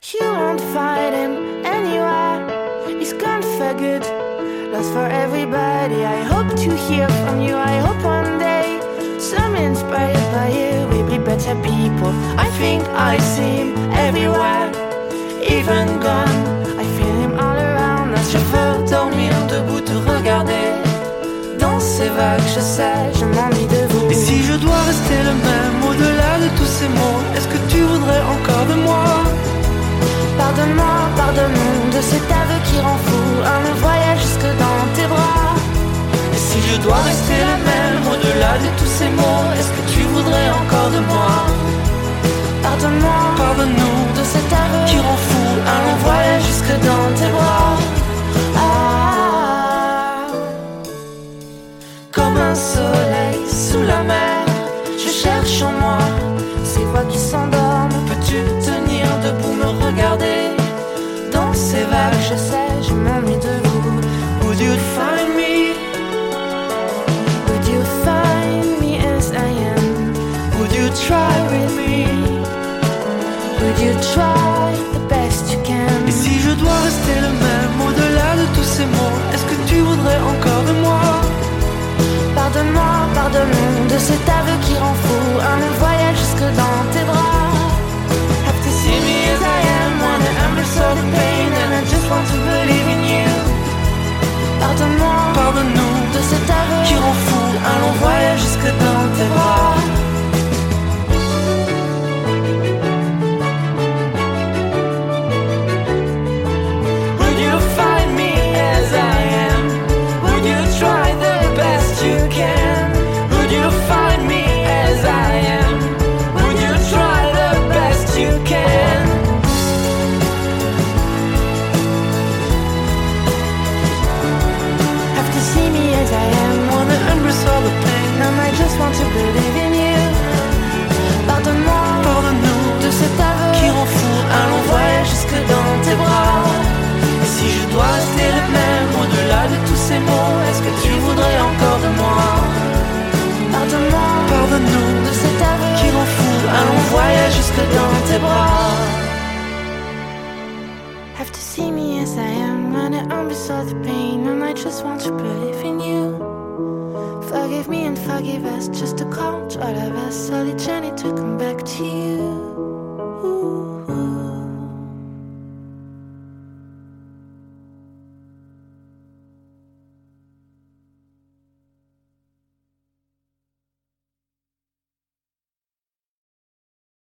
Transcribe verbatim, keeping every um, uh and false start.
You won't find him anywhere. He's gone for good, lost for everybody. I hope to hear from you. I hope one day, some inspired by you, we'll be better people. I think I see him everywhere, even gone. I feel him all around. Un chauffeur dormir debout, te regarder dans ces vagues. Je sais, je m'ennuie de vous. Et si je dois rester le même au-delà de tous ces mots, est-ce que tu voudrais encore de moi? Pardonne-moi, pardonne-nous de cet aveu qui rend fou. Un long voyage jusque dans tes bras. Et si je dois rester la même au-delà de tous ces mots, est-ce que tu voudrais encore de moi? Pardonne-moi, pardonne-nous de cet aveu qui rend fou. Un long voyage jusque dans tes bras. Ah, comme un soleil sous la mer, je cherche en moi ces voix qui s'endorment. Peux-tu tenir debout, me regarder dans ces vagues? Je sais, je m'ennuie de vous. Would you find me? Would you find me as I am? Would you try with me? Would you try the best you can? Et si je dois rester le même au-delà de tous ces mots, est-ce que tu voudrais encore de moi? Pardonne-moi, pardonne-nous de cet aveu qui rend fou. Un long voyage jusque dans tes bras. Have to see me as I am, wanna embrace all the pain, and I just want to believe in you. Pardonne-moi, pardonne-nous de cet aveu qui rend fou. Un long voyage jusque dans tes bras. Would you find me as I am? Would you try the best you can? Would you find me as I am? Would you try the best you can? Have to see me as I am, Wanna embrace all the pain, and I just want to believe in you. Pardonne-moi, pardonne-nous de cet aveu qui rend fou. Un long voyage jusque dans tes bras. Et si je dois rester le même au-delà de tous ces mots, est-ce que tu voudrais encore de moi? Pardonne-moi, pardonne-nous de cet aveu qui rend fou. Un long voyage jusque dans tes bras. Have to see me as I am, when I embrace all the pain, and I just want to believe in you. Forgive me and forgive us, just a call to all of us, solid journey to come back to you.